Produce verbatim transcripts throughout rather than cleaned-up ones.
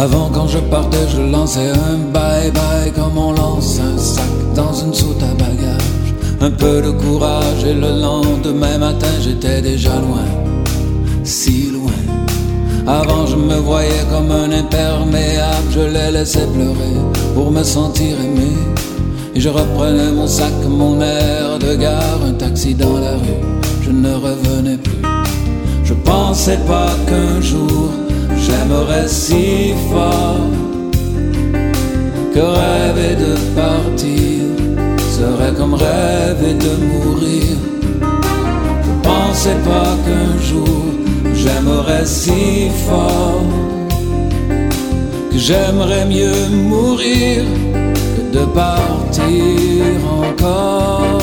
Avant quand je partais je lançais un bye bye comme on lance un sac dans une soute à bagages. Un peu de courage et le lendemain matin j'étais déjà loin, si loin. Avant je me voyais comme un imperméable, je les laissais pleurer pour me sentir aimé. Et je reprenais mon sac, mon air de gare, un taxi dans la rue, je ne revenais plus. Je pensais pas qu'un jour j'aimerais si fort que rêver de partir serait comme rêver de mourir. Je pensais pas qu'un jour j'aimerais si fort que j'aimerais mieux mourir que de partir encore.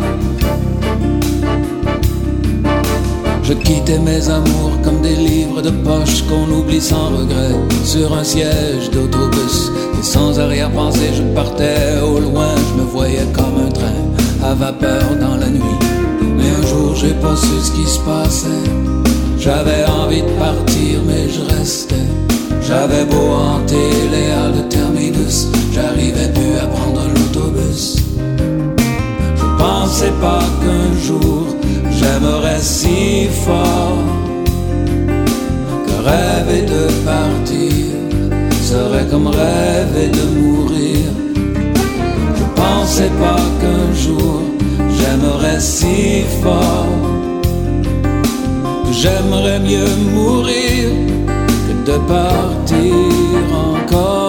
Je quittais mes amours comme des livres de poche qu'on oublie sans regret sur un siège d'autobus. Et sans arrière-pensée je partais au loin, je me voyais comme un train à vapeur dans la nuit. Mais un jour j'ai pas su ce qui se passait. J'avais envie de partir mais je restais. J'avais beau hanter les halles de terminus, j'arrivais plus à prendre l'autobus. Je pensais pas qu'un jour j'aimerais si fort que rêver de partir serait comme rêver de mourir. Je pensais pas qu'un jour j'aimerais si fort que j'aimerais mieux mourir que de partir encore.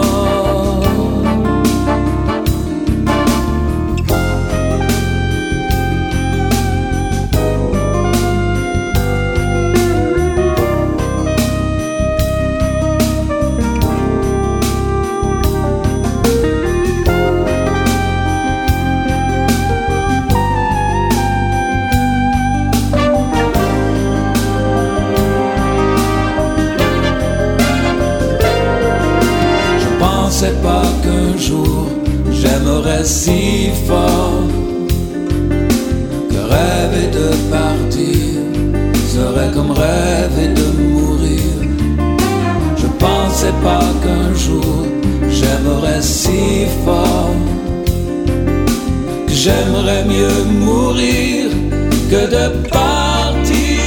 Je pensais pas qu'un jour j'aimerais si fort que rêver de partir serait comme rêver de mourir. Je pensais pas qu'un jour j'aimerais si fort que j'aimerais mieux mourir que de partir